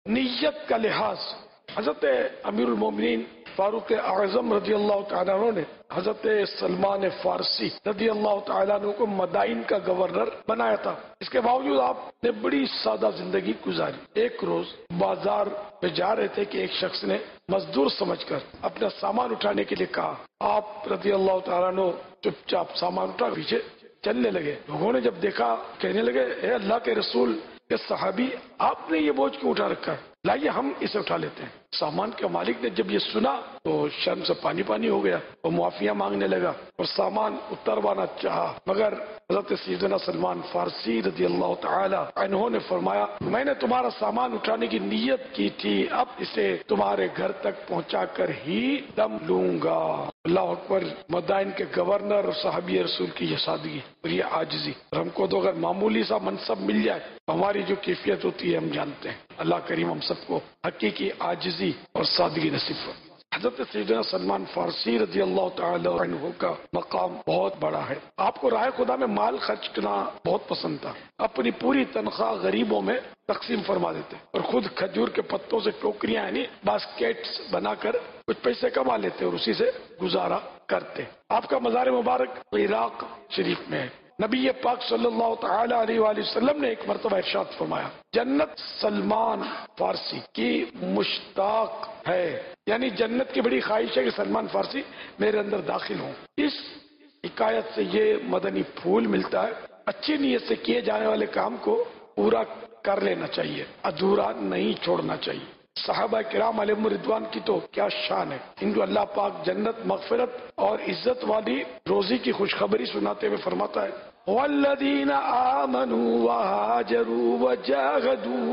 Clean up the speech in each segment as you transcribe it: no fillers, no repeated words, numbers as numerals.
نیت کا لحاظ حضرت امیر المومنین فاروق اعظم رضی اللہ تعالیٰ عنہ نے حضرت سلمان فارسی رضی اللہ تعالیٰ عنہ کو مدائن کا گورنر بنایا تھا. اس کے باوجود آپ نے بڑی سادہ زندگی گزاری. ایک روز بازار پہ جا رہے تھے کہ ایک شخص نے مزدور سمجھ کر اپنا سامان اٹھانے کے لیے کہا. آپ رضی اللہ تعالیٰ عنہ چپ چاپ سامان اٹھا پیچھے چلنے لگے. لوگوں نے جب دیکھا کہنے لگے اے اللہ کے رسول کے صحابی، آپ نے یہ بوجھ کیوں اٹھا رکھا ہے؟ لائیے ہم اسے اٹھا لیتے ہیں. سامان کے مالک نے جب یہ سنا تو شرم سے پانی پانی ہو گیا اور معافیاں مانگنے لگا اور سامان اتروانا چاہا، مگر حضرت سیدنا سلمان فارسی رضی اللہ تعالی عنہ نے فرمایا میں نے تمہارا سامان اٹھانے کی نیت کی تھی، اب اسے تمہارے گھر تک پہنچا کر ہی دم لوں گا. اللہ اکبر. مدائن کے گورنر اور صحابی رسول کی یہ سادگی اور یہ عاجزی. اور ہم کو تو اگر معمولی سا منصب مل جائے ہماری جو کیفیت ہوتی ہے ہم جانتے ہیں. اللہ کریم ہم سب کو حقیقی عاجزی اور سادگی نصیب فرمائے. حضرت سیدنا سلمان فارسی رضی اللہ تعالی عنہ کا مقام بہت بڑا ہے. آپ کو راہ خدا میں مال خرچ کرنا بہت پسند تھا. اپنی پوری تنخواہ غریبوں میں تقسیم فرما دیتے اور خود کھجور کے پتوں سے ٹوکریاں یعنی باسکیٹس بنا کر کچھ پیسے کما لیتے اور اسی سے گزارا کرتے. آپ کا مزار مبارک عراق شریف میں ہے. نبی پاک صلی اللہ تعالی علیہ وآلہ وسلم نے ایک مرتبہ ارشاد فرمایا جنت سلمان فارسی کی مشتاق ہے، یعنی جنت کی بڑی خواہش ہے کہ سلمان فارسی میرے اندر داخل ہوں. اس حکایت سے یہ مدنی پھول ملتا ہے اچھی نیت سے کیے جانے والے کام کو پورا کر لینا چاہیے، ادھورا نہیں چھوڑنا چاہیے. صحابہ کرام علیہم رضوان کی تو کیا شان ہے. ان کو اللہ پاک جنت، مغفرت اور عزت والی روزی کی خوشخبری سناتے ہوئے فرماتا ہے والذین آمنوا وہاجروا وجاہدوا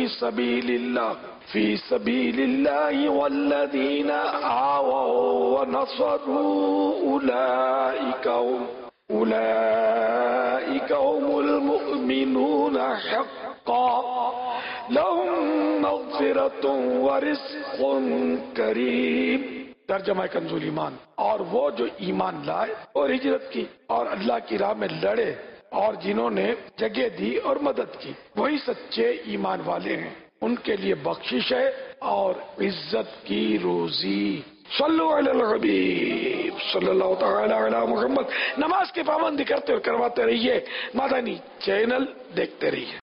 فی سبیل اللہ والذین آووا ونصروا اولئک هم المؤمنون حقا لهم مغفرۃ ورزق کریم. ترجمہ کنز ایمان. اور وہ جو ایمان لائے اور ہجرت کی اور اللہ کی راہ میں لڑے اور جنہوں نے جگہ دی اور مدد کی وہی سچے ایمان والے ہیں، ان کے لیے بخشش ہے اور عزت کی روزی. صلو علی الحبیب صلی اللہ تعالی علی محمد. نماز کی پابندی کرتے اور کرواتے رہیے. مدنی چینل دیکھتے رہیے.